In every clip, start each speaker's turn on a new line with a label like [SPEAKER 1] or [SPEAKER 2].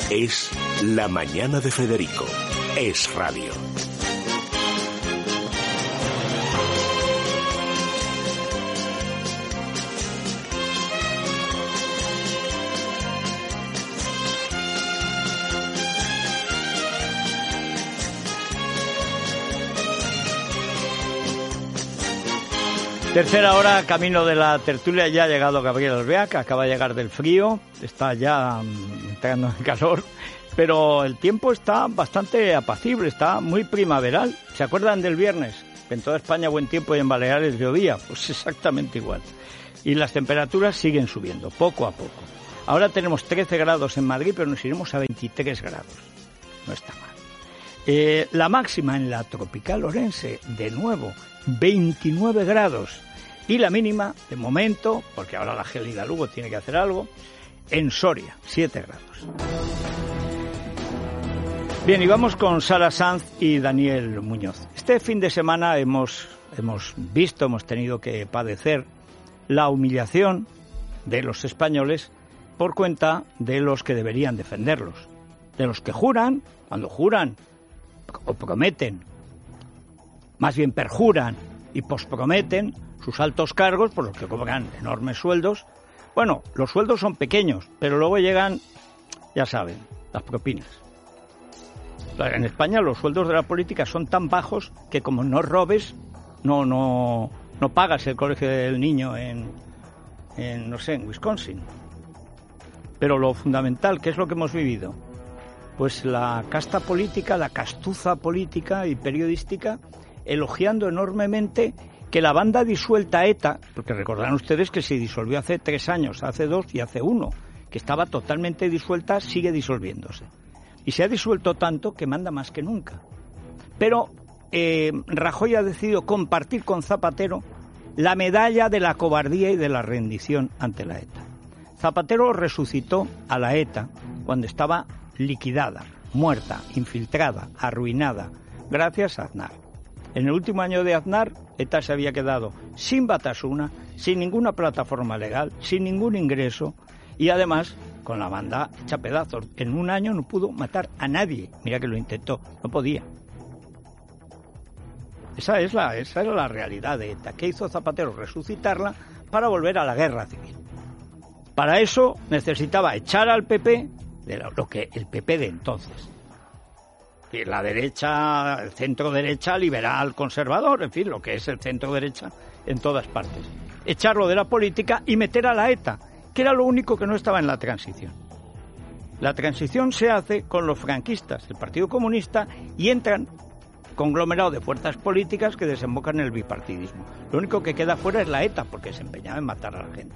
[SPEAKER 1] Es La Mañana de Federico. Es radio.
[SPEAKER 2] Tercera hora, camino de la tertulia. Ya ha llegado Gabriel Alvear, que acaba de llegar del frío, está ya entrando en calor, pero el tiempo está bastante apacible, está muy primaveral. ¿Se acuerdan del viernes? Que en toda España buen tiempo y en Baleares llovía, pues exactamente igual. Y las temperaturas siguen subiendo, poco a poco. Ahora tenemos 13 grados en Madrid, pero nos iremos a 23 grados. No está mal. La máxima en la tropical Orense, de nuevo, 29 grados. Y la mínima, de momento, porque ahora la gélida Lugo tiene que hacer algo, en Soria, 7 grados. Bien, y vamos con Sara Sanz y Daniel Muñoz. Este fin de semana hemos tenido que padecer la humillación de los españoles por cuenta de los que deberían defenderlos. De los que juran, cuando juran o prometen, más bien perjuran y posprometen sus altos cargos por los que cobran enormes sueldos. Bueno, los sueldos son pequeños, pero luego llegan, ya saben, las propinas. En España los sueldos de la política son tan bajos que como no robes, no pagas el colegio del niño en Wisconsin. Pero lo fundamental, ¿qué es lo que hemos vivido? Pues la casta política, la castuza política y periodística, elogiando enormemente que la banda disuelta ETA, porque recordarán ustedes que se disolvió hace 3 años, hace 2 y hace 1, que estaba totalmente disuelta, sigue disolviéndose. Y se ha disuelto tanto que manda más que nunca. Pero Rajoy ha decidido compartir con Zapatero la medalla de la cobardía y de la rendición ante la ETA. Zapatero resucitó a la ETA cuando estaba liquidada, muerta, infiltrada, arruinada, gracias a Aznar. En el último año de Aznar, ETA se había quedado sin Batasuna, sin ninguna plataforma legal, sin ningún ingreso y además con la banda hecha pedazos. En un año no pudo matar a nadie. Mira que lo intentó, no podía. Esa es la realidad de ETA. ¿Qué hizo Zapatero? Resucitarla para volver a la guerra civil. Para eso necesitaba echar al PP, de lo que el PP de entonces. La derecha, el centro derecha, liberal, conservador, en fin, lo que es el centro derecha en todas partes. Echarlo de la política y meter a la ETA, que era lo único que no estaba en la transición. La transición se hace con los franquistas, el Partido Comunista, y entran conglomerado de fuerzas políticas que desembocan en el bipartidismo. Lo único que queda fuera es la ETA, porque se empeñaba en matar a la gente.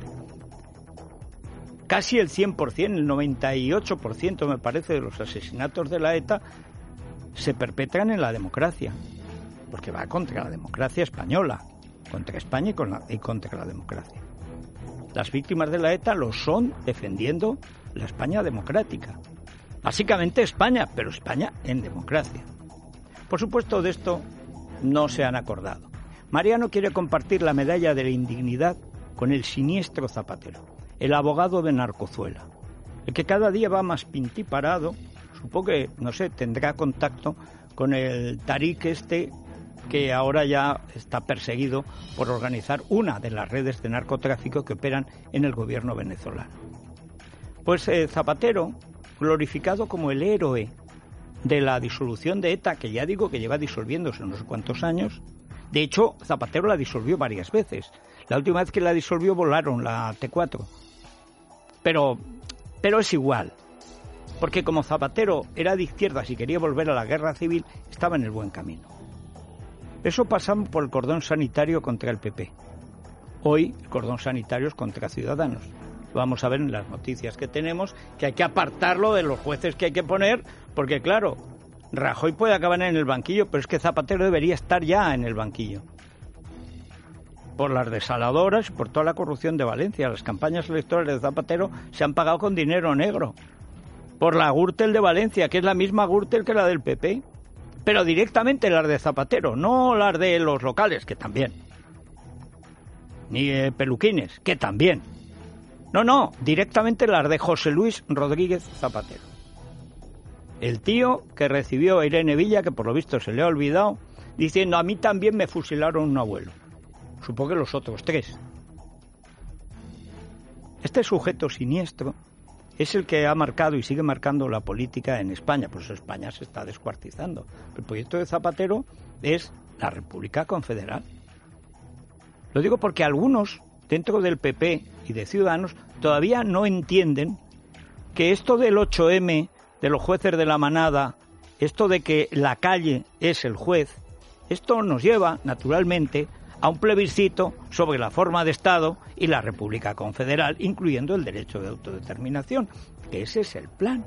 [SPEAKER 2] Casi el 100%, el 98% me parece de los asesinatos de la ETA se perpetran en la democracia, porque va contra la democracia española, contra España y contra la democracia. Las víctimas de la ETA lo son defendiendo la España democrática. Básicamente España, pero España en democracia. Por supuesto, de esto no se han acordado. Mariano quiere compartir la medalla de la indignidad con el siniestro Zapatero, el abogado de Narcozuela, el que cada día va más pintiparado. Supongo que, no sé, tendrá contacto con el Tariq que ahora ya está perseguido por organizar una de las redes de narcotráfico que operan en el gobierno venezolano. Pues Zapatero, glorificado como el héroe de la disolución de ETA, que ya digo que lleva disolviéndose no sé cuántos años. De hecho, Zapatero la disolvió varias veces. La última vez que la disolvió volaron la T4. Pero es igual. Porque como Zapatero era de izquierdas y quería volver a la guerra civil, estaba en el buen camino. Eso pasaba por el cordón sanitario contra el PP. Hoy el cordón sanitario es contra Ciudadanos. Vamos a ver en las noticias que tenemos que hay que apartarlo de los jueces que hay que poner, porque claro, Rajoy puede acabar en el banquillo, pero es que Zapatero debería estar ya en el banquillo. Por las desaladoras y por toda la corrupción de Valencia. Las campañas electorales de Zapatero se han pagado con dinero negro. Por la Gürtel de Valencia, que es la misma Gürtel que la del PP. Pero directamente las de Zapatero, no las de los locales, que también. Ni peluquines, que también. No, directamente las de José Luis Rodríguez Zapatero. El tío que recibió a Irene Villa, que por lo visto se le ha olvidado, diciendo: a mí también me fusilaron un abuelo. Supongo que los otros 3. Este sujeto siniestro es el que ha marcado y sigue marcando la política en España. Por eso España se está descuartizando. El proyecto de Zapatero es la República Confederal. Lo digo porque algunos, dentro del PP y de Ciudadanos, todavía no entienden que esto del 8M, de los jueces de la manada, esto de que la calle es el juez, esto nos lleva, naturalmente, a un plebiscito sobre la forma de Estado y la República Confederal, incluyendo el derecho de autodeterminación, que ese es el plan.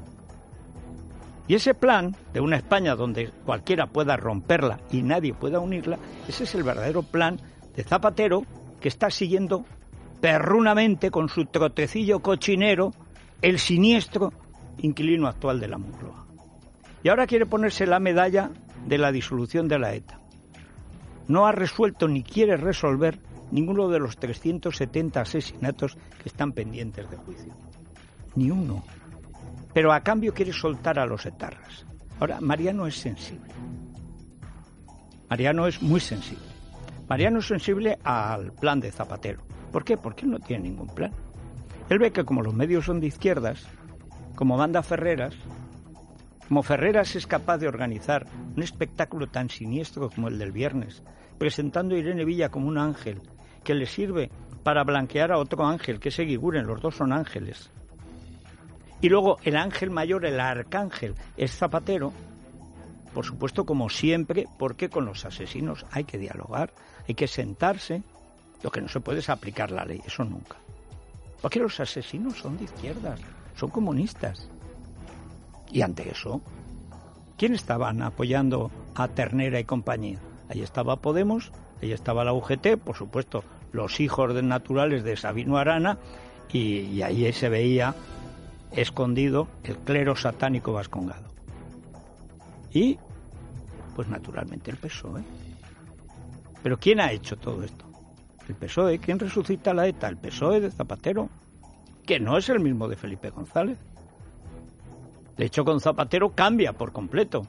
[SPEAKER 2] Y ese plan de una España donde cualquiera pueda romperla y nadie pueda unirla, ese es el verdadero plan de Zapatero, que está siguiendo perrunamente con su trotecillo cochinero el siniestro inquilino actual de la Moncloa. Y ahora quiere ponerse la medalla de la disolución de la ETA. No ha resuelto ni quiere resolver ninguno de los 370 asesinatos que están pendientes de juicio. Ni uno. Pero a cambio quiere soltar a los etarras. Ahora, Mariano es sensible. Mariano es muy sensible. Mariano es sensible al plan de Zapatero. ¿Por qué? Porque él no tiene ningún plan. Él ve que como los medios son de izquierdas, como manda Ferreras, como Ferreras es capaz de organizar un espectáculo tan siniestro como el del viernes, presentando a Irene Villa como un ángel, que le sirve para blanquear a otro ángel, que es Eguiguren, los dos son ángeles. Y luego el ángel mayor, el arcángel, es Zapatero, por supuesto, como siempre, porque con los asesinos hay que dialogar, hay que sentarse. Lo que no se puede es aplicar la ley, eso nunca. Porque los asesinos son de izquierdas, son comunistas. Y ante eso, ¿quién estaban apoyando a Ternera y compañía? Ahí estaba Podemos, ahí estaba la UGT, por supuesto, los hijos naturales de Sabino Arana, y ahí se veía escondido el clero satánico vascongado. Y, pues naturalmente el PSOE. ¿Pero quién ha hecho todo esto? El PSOE. ¿Quién resucita la ETA? El PSOE de Zapatero, que no es el mismo de Felipe González. De hecho, con Zapatero cambia por completo.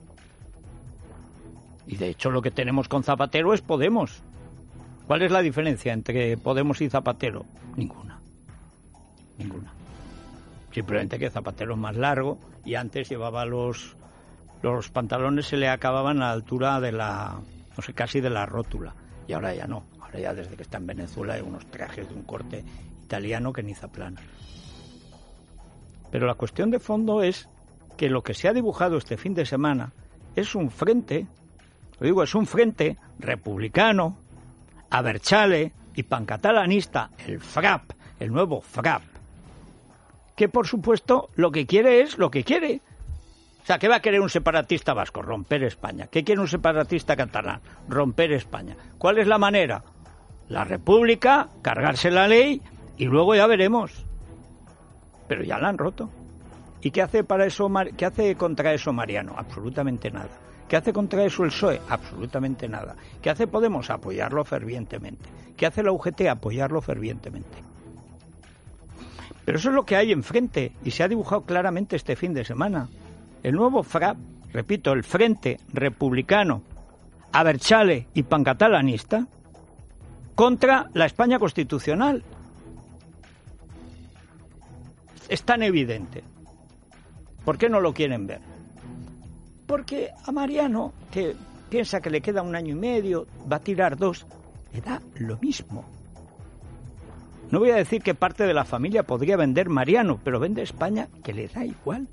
[SPEAKER 2] Y de hecho lo que tenemos con Zapatero es Podemos. ¿Cuál es la diferencia entre Podemos y Zapatero? Ninguna. Ninguna. Simplemente que Zapatero es más largo y antes llevaba los pantalones, se le acababan a la altura de la, no sé, casi de la rótula. Y ahora ya no. Ahora ya desde que está en Venezuela hay unos trajes de un corte italiano que ni zaplana. Pero la cuestión de fondo es que lo que se ha dibujado este fin de semana es un frente, lo digo, es un frente republicano, abertzale y pancatalanista, el FRAP, el nuevo FRAP, que por supuesto lo que quiere es lo que quiere. O sea, ¿qué va a querer un separatista vasco? Romper España. ¿Qué quiere un separatista catalán? Romper España. ¿Cuál es la manera? La República, cargarse la ley y luego ya veremos. Pero ya la han roto. ¿Y qué hace para eso? ¿Qué hace contra eso Mariano? Absolutamente nada. ¿Qué hace contra eso el PSOE? Absolutamente nada. ¿Qué hace Podemos? Apoyarlo fervientemente. ¿Qué hace la UGT? Apoyarlo fervientemente. Pero eso es lo que hay enfrente y se ha dibujado claramente este fin de semana. El nuevo FRAP, repito, el Frente Republicano, abertzale y pancatalanista, contra la España constitucional. Es tan evidente. ¿Por qué no lo quieren ver? Porque a Mariano, que piensa que le queda 1 año y medio, va a tirar 2, le da lo mismo. No voy a decir que parte de la familia podría vender Mariano, pero vende España, que le da igual.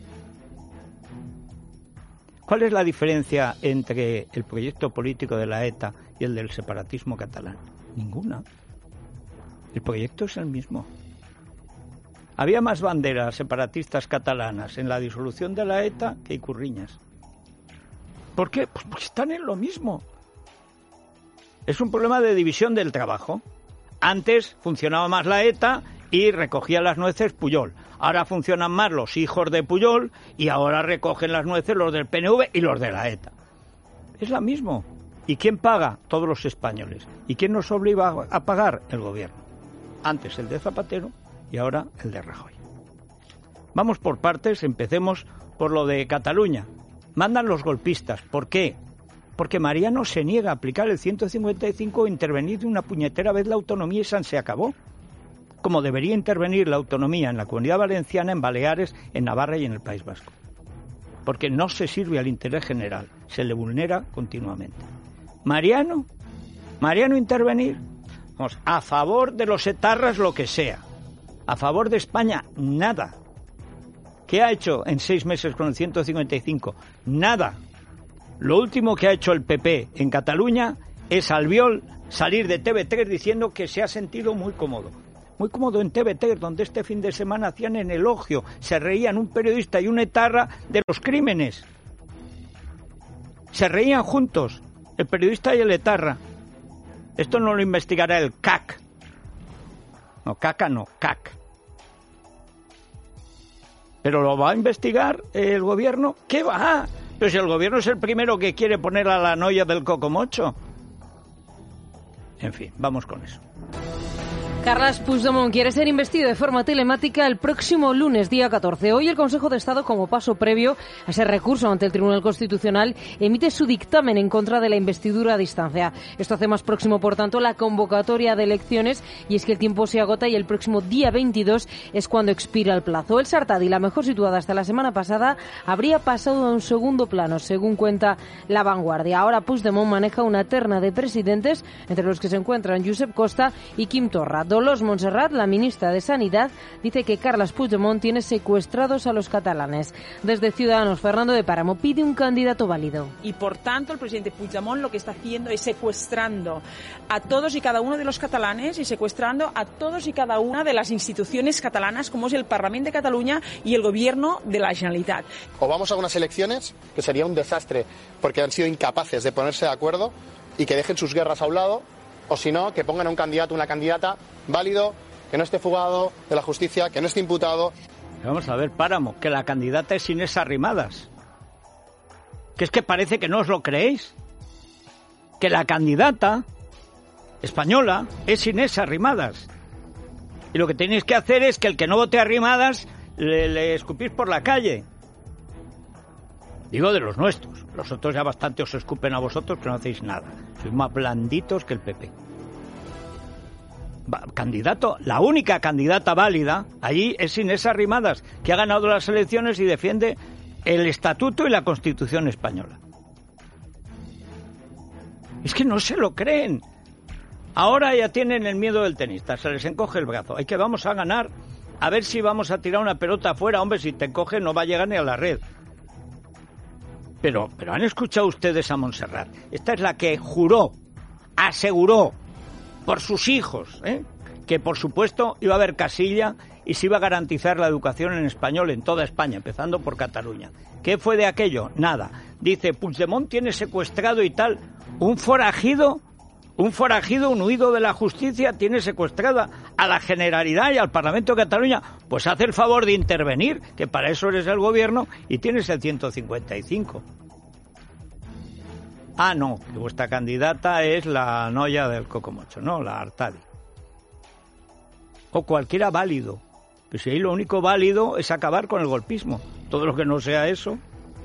[SPEAKER 2] ¿Cuál es la diferencia entre el proyecto político de la ETA y el del separatismo catalán? Ninguna. El proyecto es el mismo. Había más banderas separatistas catalanas en la disolución de la ETA que Ikurriñas. ¿Por qué? Pues porque están en lo mismo. Es un problema de división del trabajo. Antes funcionaba más la ETA y recogía las nueces Pujol. Ahora funcionan más los hijos de Pujol y ahora recogen las nueces los del PNV y los de la ETA. Es lo mismo. ¿Y quién paga? Todos los españoles. ¿Y quién nos obliga a pagar? El gobierno. Antes el de Zapatero y ahora el de Rajoy. Vamos por partes, empecemos por lo de Cataluña. Mandan los golpistas. ¿Por qué? Porque Mariano se niega a aplicar el 155 o intervenir de una puñetera vez la autonomía y se acabó. Como debería intervenir la autonomía en la Comunidad Valenciana, en Baleares, en Navarra y en el País Vasco. Porque no se sirve al interés general, se le vulnera continuamente. Mariano intervenir, vamos, a favor de los etarras lo que sea, a favor de España nada. ¿Qué ha hecho en 6 meses con el 155? Nada. Lo último que ha hecho el PP en Cataluña es Albiol salir de TV3 diciendo que se ha sentido muy cómodo. Muy cómodo en TV3, donde este fin de semana hacían en elogio, se reían un periodista y un etarra de los crímenes. Se reían juntos, el periodista y el etarra. Esto no lo investigará el CAC. No, CACA no, CAC. ¿Pero lo va a investigar el gobierno? ¿Qué va? Pero si el gobierno es el primero que quiere poner a la noya del cocomocho. En fin, vamos con eso.
[SPEAKER 3] Carles Puigdemont quiere ser investido de forma telemática el próximo lunes, día 14. Hoy el Consejo de Estado, como paso previo a ese recurso ante el Tribunal Constitucional, emite su dictamen en contra de la investidura a distancia. Esto hace más próximo, por tanto, la convocatoria de elecciones, y es que el tiempo se agota y el próximo día 22 es cuando expira el plazo. El Sartadi, la mejor situada hasta la semana pasada, habría pasado a un segundo plano, según cuenta La Vanguardia. Ahora Puigdemont maneja una terna de presidentes, entre los que se encuentran Josep Costa y Quim Torra. Dolors Montserrat, la ministra de Sanidad, dice que Carles Puigdemont tiene secuestrados a los catalanes. Desde Ciudadanos, Fernando de Páramo pide un candidato válido.
[SPEAKER 4] Y por tanto, el presidente Puigdemont lo que está haciendo es secuestrando a todos y cada uno de los catalanes y secuestrando a todos y cada una de las instituciones catalanas, como es el Parlamento de Cataluña y el Gobierno de la Generalitat.
[SPEAKER 5] O vamos a unas elecciones, que sería un desastre, porque han sido incapaces de ponerse de acuerdo, y que dejen sus guerras a un lado, o si no, que pongan a un candidato o una candidata válido, que no esté fugado de la justicia, que no esté imputado.
[SPEAKER 2] Vamos a ver, Páramo, que la candidata es Inés Arrimadas. Que es que parece que no os lo creéis. Que la candidata española es Inés Arrimadas. Y lo que tenéis que hacer es que el que no vote a Arrimadas le escupís por la calle. Digo de los nuestros. Los otros ya bastante os escupen a vosotros, pero no hacéis nada. Sois más blanditos que el PP. Candidato, la única candidata válida allí es Inés Arrimadas, que ha ganado las elecciones y defiende el Estatuto y la Constitución española. Es que no se lo creen. Ahora ya tienen el miedo del tenista, se les encoge el brazo. Hay que vamos a ganar, a ver si vamos a tirar una pelota afuera. Hombre, si te encoge no va a llegar ni a la red. Pero han escuchado ustedes a Montserrat. Esta es la que juró, aseguró por sus hijos, que por supuesto iba a haber casilla y se iba a garantizar la educación en español en toda España, empezando por Cataluña. ¿Qué fue de aquello? Nada. Dice, Puigdemont tiene secuestrado y tal. Un forajido, un huido de la justicia, tiene secuestrada a la Generalidad y al Parlamento de Cataluña. Pues haz el favor de intervenir, que para eso eres el gobierno y tienes el 155. Ah, no, que vuestra candidata es la noya del cocomocho, no, la Artadi. O cualquiera válido. Pues si ahí lo único válido es acabar con el golpismo. Todo lo que no sea eso.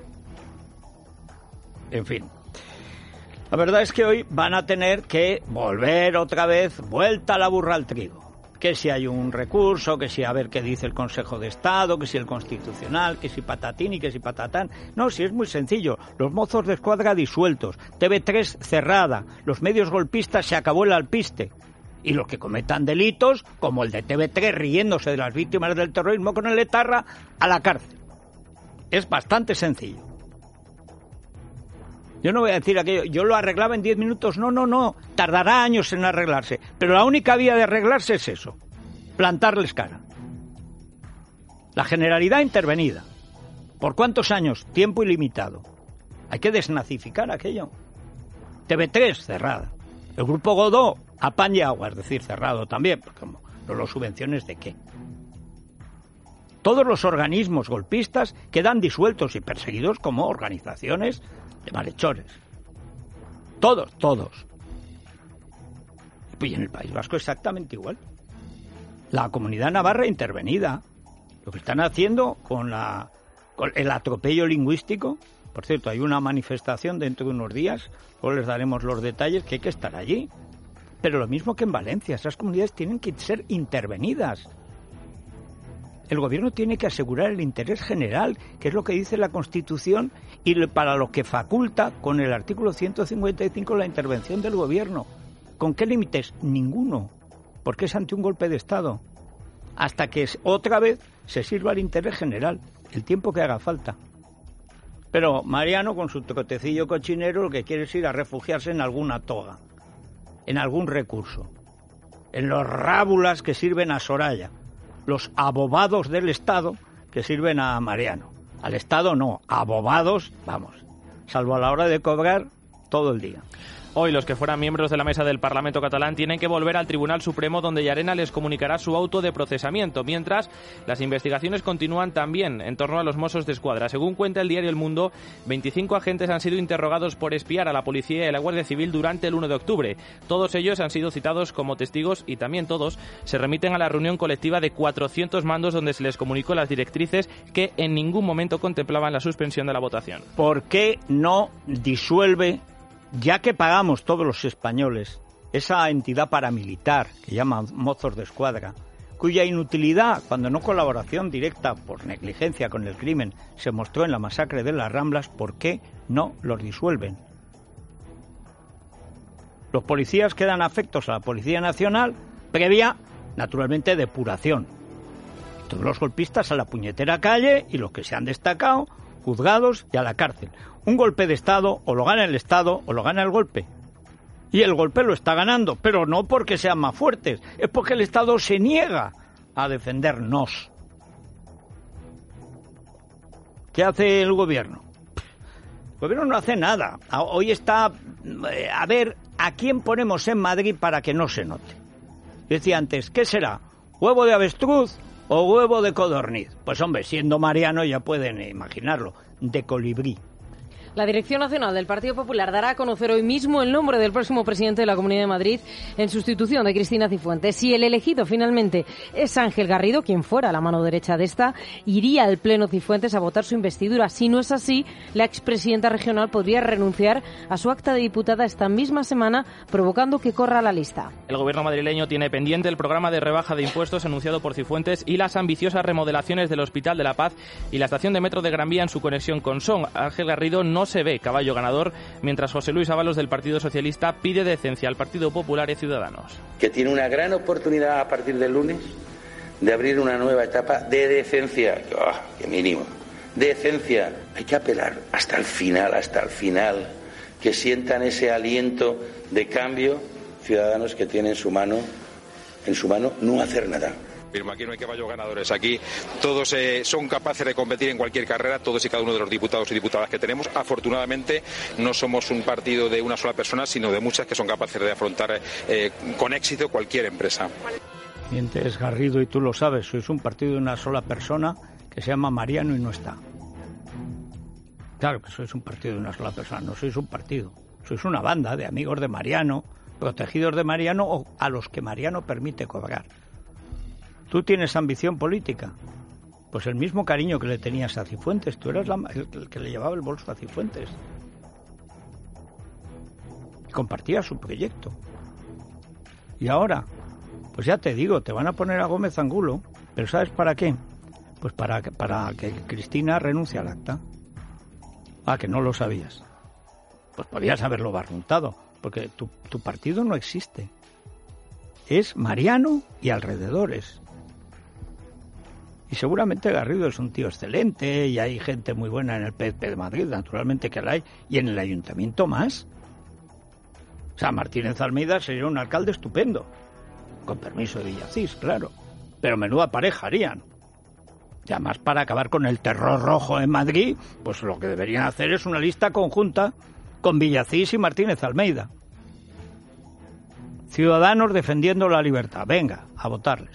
[SPEAKER 2] En fin. La verdad es que hoy van a tener que volver otra vez, vuelta la burra al trigo. Que si hay un recurso, que si a ver qué dice el Consejo de Estado, que si el Constitucional, que si patatín y que si patatán. No, si es muy sencillo. Los mozos de escuadra disueltos, TV3 cerrada, los medios golpistas se acabó el alpiste. Y los que cometan delitos, como el de TV3 riéndose de las víctimas del terrorismo con el etarra, a la cárcel. Es bastante sencillo. Yo no voy a decir aquello, yo lo arreglaba en 10 minutos, no, tardará años en arreglarse, pero la única vía de arreglarse es eso, plantarles cara. La Generalidad intervenida. ¿Por cuántos años? Tiempo ilimitado. Hay que desnazificar aquello. TV3 cerrada. El Grupo Godó a pan y agua, es decir, cerrado también, porque no lo subvenciones de qué. Todos los organismos golpistas quedan disueltos y perseguidos como organizaciones de malhechores. Todos. Y en el País Vasco exactamente igual. La Comunidad Navarra intervenida. Lo que están haciendo con la con el atropello lingüístico. Por cierto, hay una manifestación dentro de unos días, luego les daremos los detalles, que hay que estar allí. Pero lo mismo que en Valencia, esas comunidades tienen que ser intervenidas. El gobierno tiene que asegurar el interés general, que es lo que dice la Constitución y para lo que faculta con el artículo 155 la intervención del gobierno. ¿Con qué límites? Ninguno, porque es ante un golpe de Estado. Hasta que otra vez se sirva el interés general, el tiempo que haga falta. Pero Mariano, con su trotecillo cochinero, lo que quiere es ir a refugiarse en alguna toga, en algún recurso, en los rábulas que sirven a Soraya, los abobados del Estado que sirven a Mariano. Al Estado no, abobados, vamos, salvo a la hora de cobrar todo el día.
[SPEAKER 6] Hoy los que fueran miembros de la mesa del Parlamento catalán tienen que volver al Tribunal Supremo, donde Llarena les comunicará su auto de procesamiento, mientras las investigaciones continúan también en torno a los Mossos d'Esquadra. Según cuenta el diario El Mundo, 25 agentes han sido interrogados por espiar a la policía y a la Guardia Civil durante el 1 de octubre. Todos ellos han sido citados como testigos y también todos se remiten a la reunión colectiva de 400 mandos donde se les comunicó las directrices que en ningún momento contemplaban la suspensión de la votación.
[SPEAKER 2] ¿Por qué no disuelve, ya que pagamos todos los españoles, esa entidad paramilitar que llaman Mossos d'Esquadra, cuya inutilidad, cuando no colaboración directa por negligencia con el crimen, se mostró en la masacre de las Ramblas? ¿Por qué no los disuelven? Los policías quedan afectos a la Policía Nacional, previa, naturalmente, depuración. Todos los golpistas a la puñetera calle y los que se han destacado, juzgados y a la cárcel. Un golpe de Estado o lo gana el Estado o lo gana el golpe. Y el golpe lo está ganando, pero no porque sean más fuertes, es porque el Estado se niega a defendernos. ¿Qué hace el gobierno? El gobierno no hace nada. Hoy está a ver a quién ponemos en Madrid para que no se note. Decía antes, ¿qué será? ¿Huevo de avestruz o huevo de codorniz? Pues hombre, siendo Mariano ya pueden imaginarlo, de colibrí.
[SPEAKER 3] La Dirección Nacional del Partido Popular dará a conocer hoy mismo el nombre del próximo presidente de la Comunidad de Madrid en sustitución de Cristina Cifuentes. Si el elegido finalmente es Ángel Garrido, quien fuera la mano derecha de esta, iría al Pleno Cifuentes a votar su investidura. Si no es así, la expresidenta regional podría renunciar a su acta de diputada esta misma semana, provocando que corra la lista.
[SPEAKER 6] El gobierno madrileño tiene pendiente el programa de rebaja de impuestos anunciado por Cifuentes y las ambiciosas remodelaciones del Hospital de la Paz y la estación de metro de Gran Vía en su conexión con Son. Ángel Garrido no se ve caballo ganador, mientras José Luis Ábalos del Partido Socialista pide decencia al Partido Popular y Ciudadanos.
[SPEAKER 7] Que tiene una gran oportunidad a partir del lunes de abrir una nueva etapa de decencia. ¡Qué mínimo! Decencia. Hay que apelar hasta el final, que sientan ese aliento de cambio ciudadanos que tienen en su mano no hacer nada.
[SPEAKER 8] Aquí no hay caballos ganadores, aquí todos son capaces de competir en cualquier carrera, todos y cada uno de los diputados y diputadas que tenemos. Afortunadamente no somos un partido de una sola persona, sino de muchas que son capaces de afrontar con éxito cualquier empresa.
[SPEAKER 2] Mientes, Garrido, y tú lo sabes, sois un partido de una sola persona que se llama Mariano y no está. Claro que sois un partido de una sola persona, no sois un partido, sois una banda de amigos de Mariano, protegidos de Mariano o a los que Mariano permite cobrar. ¿Tú tienes ambición política? Pues el mismo cariño que le tenías a Cifuentes. Tú eras el que le llevaba el bolso a Cifuentes. Y compartías su proyecto. Y ahora, pues ya te digo, te van a poner a Gómez Angulo. ¿Pero sabes para qué? Pues para que Cristina renuncie al acta. Ah, que no lo sabías. Pues podías haberlo barruntado, porque tu partido no existe. Es Mariano y alrededores. Y seguramente Garrido es un tío excelente y hay gente muy buena en el PP de Madrid, naturalmente que la hay, y en el ayuntamiento más. O sea, Martínez Almeida sería un alcalde estupendo, con permiso de Villacís, claro, pero menuda pareja harían. Y además, para acabar con el terror rojo en Madrid, pues lo que deberían hacer es una lista conjunta con Villacís y Martínez Almeida. Ciudadanos defendiendo la libertad, venga, a votarles.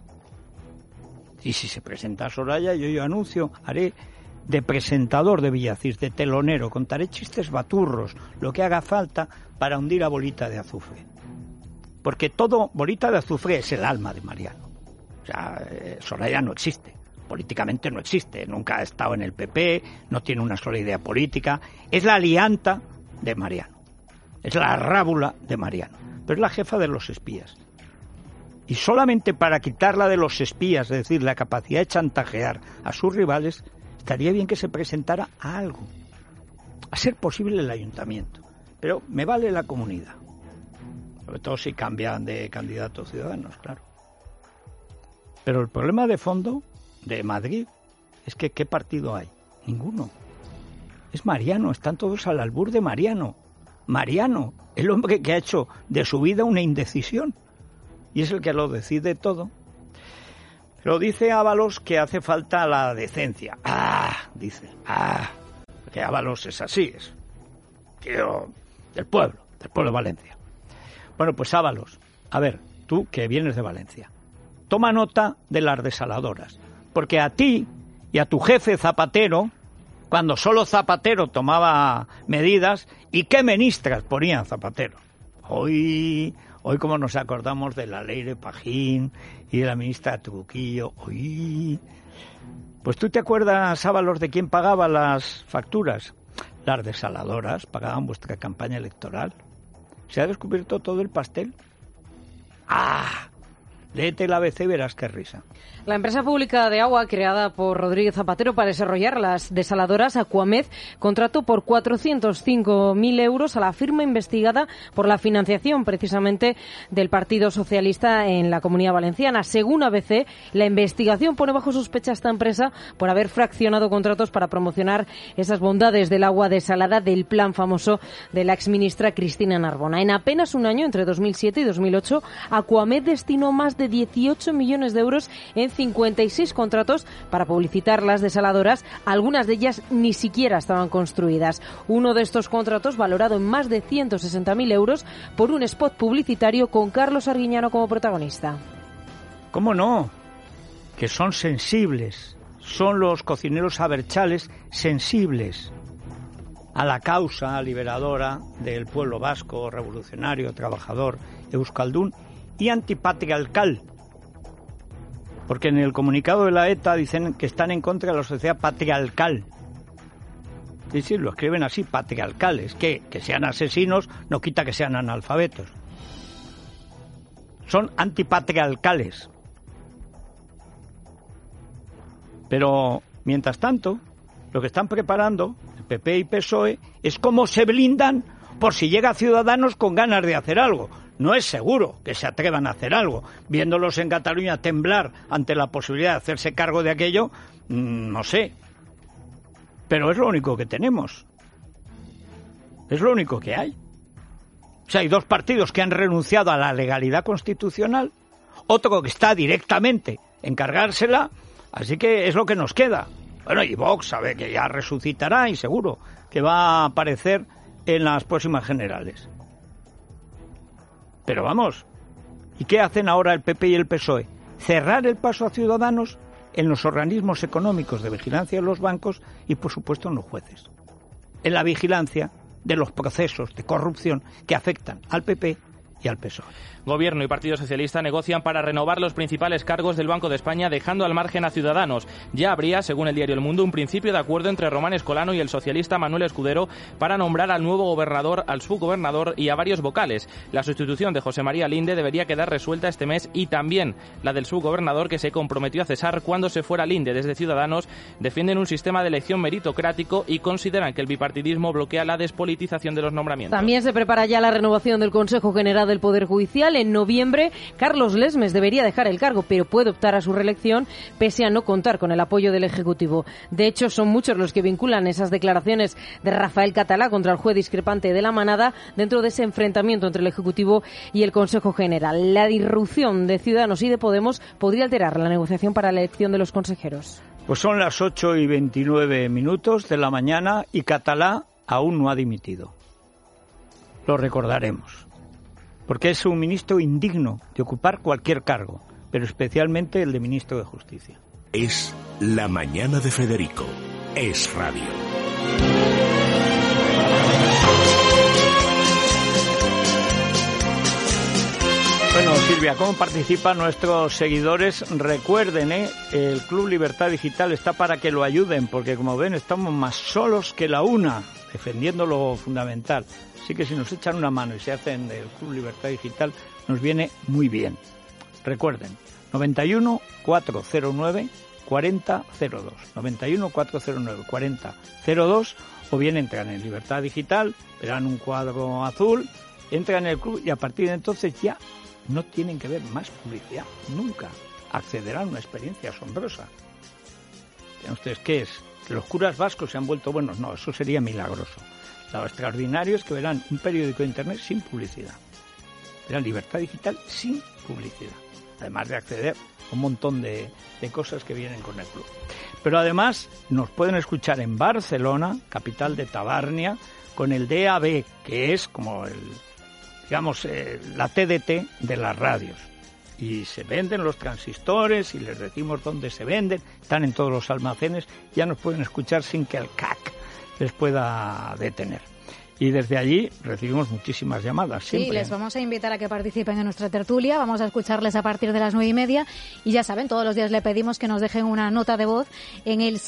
[SPEAKER 2] Y si se presenta Soraya, yo anuncio, haré de presentador de Villacís, de telonero, contaré chistes baturros, lo que haga falta para hundir a Bolita de Azufre. Porque todo Bolita de Azufre es el alma de Mariano. O sea, Soraya no existe. políticamente no existe, nunca ha estado en el PP, no tiene una sola idea política, es la alianta de Mariano, es la rábula de Mariano, pero es la jefa de los espías. Y solamente para quitarla de los espías, es decir, la capacidad de chantajear a sus rivales, estaría bien que se presentara a algo, a ser posible el ayuntamiento, pero me vale la comunidad, sobre todo si cambian de candidatos ciudadanos, claro. Pero el problema de fondo de Madrid es que ¿qué partido hay? Ninguno. Es Mariano, están todos al albur de Mariano. Mariano, el hombre que ha hecho de su vida una indecisión y es el que lo decide todo. Pero dice Ábalos que hace falta la decencia. Dice, que Ábalos es así, es tío del pueblo de Valencia. Bueno, pues Ábalos, a ver, tú que vienes de Valencia, toma nota de las desaladoras, porque a ti y a tu jefe Zapatero, cuando solo Zapatero tomaba medidas, ¿y qué ministras ponían Zapatero? Hoy como nos acordamos de la ley de Pajín y de la ministra Truquillo, pues tú te acuerdas, Ábalos, de quién pagaba las facturas. Las desaladoras pagaban vuestra campaña electoral. ¿Se ha descubierto todo el pastel? Léete el ABC y verás qué risa.
[SPEAKER 3] La empresa pública de agua creada por Rodríguez Zapatero para desarrollar las desaladoras, Acuamed, contrató por 405.000 euros a la firma investigada por la financiación precisamente del Partido Socialista en la Comunidad Valenciana. Según ABC, la investigación pone bajo sospecha a esta empresa por haber fraccionado contratos para promocionar esas bondades del agua desalada del plan famoso de la exministra Cristina Narbona. En apenas un año, entre 2007 y 2008, Acuamed destinó más de 18 millones de euros en 56 contratos para publicitar las desaladoras. Algunas de ellas ni siquiera estaban construidas. Uno de estos contratos, valorado en más de 160.000 euros, por un spot publicitario con Carlos Arguiñano como protagonista.
[SPEAKER 2] ¿Cómo no? Que son sensibles. Son los cocineros abertzales sensibles a la causa liberadora del pueblo vasco, revolucionario, trabajador, euskaldún y antipatriarcal. Porque en el comunicado de la ETA dicen que están en contra de la sociedad patriarcal. Sí, lo escriben así, patriarcales. Que sean asesinos no quita que sean analfabetos. Son antipatriarcales. Pero, mientras tanto, lo que están preparando el PP y PSOE es cómo se blindan por si llega Ciudadanos con ganas de hacer algo. No es seguro que se atrevan a hacer algo. Viéndolos en Cataluña temblar ante la posibilidad de hacerse cargo de aquello, no sé. Pero es lo único que tenemos. Es lo único que hay. O sea, hay dos partidos que han renunciado a la legalidad constitucional, otro que está directamente en cargársela, así que es lo que nos queda. Bueno, y Vox sabe que ya resucitará y seguro que va a aparecer en las próximas generales. Pero vamos, ¿y qué hacen ahora el PP y el PSOE? Cerrar el paso a Ciudadanos en los organismos económicos de vigilancia de los bancos y, por supuesto, en los jueces. En la vigilancia de los procesos de corrupción que afectan al PP y al PSOE.
[SPEAKER 6] Gobierno y Partido Socialista negocian para renovar los principales cargos del Banco de España, dejando al margen a Ciudadanos. Ya habría, según el diario El Mundo, un principio de acuerdo entre Román Escolano y el socialista Manuel Escudero para nombrar al nuevo gobernador, al subgobernador y a varios vocales. La sustitución de José María Linde debería quedar resuelta este mes y también la del subgobernador, que se comprometió a cesar cuando se fuera Linde. Desde Ciudadanos defienden un sistema de elección meritocrático y consideran que el bipartidismo bloquea la despolitización de los nombramientos.
[SPEAKER 3] También se prepara ya la renovación del Consejo General del Poder Judicial. En noviembre, Carlos Lesmes debería dejar el cargo, pero puede optar a su reelección pese a no contar con el apoyo del Ejecutivo. De hecho, son muchos los que vinculan esas declaraciones de Rafael Catalá contra el juez discrepante de la Manada dentro de ese enfrentamiento entre el Ejecutivo y el Consejo General. La disrupción de Ciudadanos y de Podemos podría alterar la negociación para la elección de los consejeros.
[SPEAKER 2] Pues son las 8:29 de la mañana y Catalá aún no ha dimitido. Lo recordaremos, porque es un ministro indigno de ocupar cualquier cargo, pero especialmente el de ministro de Justicia.
[SPEAKER 1] Es La Mañana de Federico. Es Radio.
[SPEAKER 2] Bueno, Silvia, ¿cómo participan nuestros seguidores? Recuerden, el Club Libertad Digital está para que lo ayuden, porque como ven estamos más solos que la una, defendiendo lo fundamental. Así que si nos echan una mano y se hacen del Club Libertad Digital, nos viene muy bien. Recuerden, 91 409 4002, 91 409 4002, o bien entran en Libertad Digital, verán un cuadro azul, entran en el club y a partir de entonces ya no tienen que ver más publicidad, nunca. Accederán a una experiencia asombrosa. ¿Saben ustedes qué es? ¿Que los curas vascos se han vuelto buenos? No, eso sería milagroso. Lo extraordinario es que verán un periódico de internet sin publicidad. Verán Libertad Digital sin publicidad. Además de acceder a un montón de cosas que vienen con el club. Pero además nos pueden escuchar en Barcelona, capital de Tabárnia, con el DAB, que es como la TDT de las radios. Y se venden los transistores y les decimos dónde se venden, están en todos los almacenes, ya nos pueden escuchar sin que el CAC les pueda detener. Y desde allí recibimos muchísimas llamadas. Siempre.
[SPEAKER 9] Sí, les vamos a invitar a que participen en nuestra tertulia. Vamos a escucharles a partir de las 9:30. Y ya saben, todos los días le pedimos que nos dejen una nota de voz en el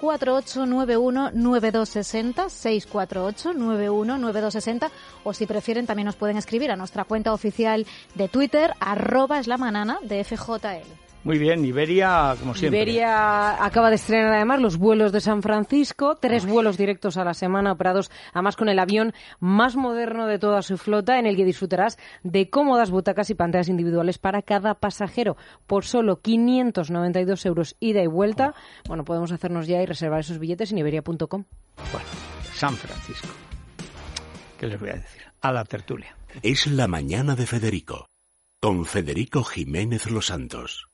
[SPEAKER 9] 648-91-9260, 648-91-9260. O si prefieren, también nos pueden escribir a nuestra cuenta oficial de Twitter, @eslamanana de FJL.
[SPEAKER 2] Muy bien, Iberia, como siempre.
[SPEAKER 3] Iberia acaba de estrenar además los vuelos de San Francisco, 3 vuelos directos a la semana operados además con el avión más moderno de toda su flota, en el que disfrutarás de cómodas butacas y pantallas individuales para cada pasajero por solo 592 euros ida y vuelta. Bueno, podemos hacernos ya y reservar esos billetes en iberia.com.
[SPEAKER 2] Bueno, San Francisco. ¿Qué les voy a decir? A la tertulia.
[SPEAKER 1] Es la mañana de Federico, con Federico Jiménez Los Santos.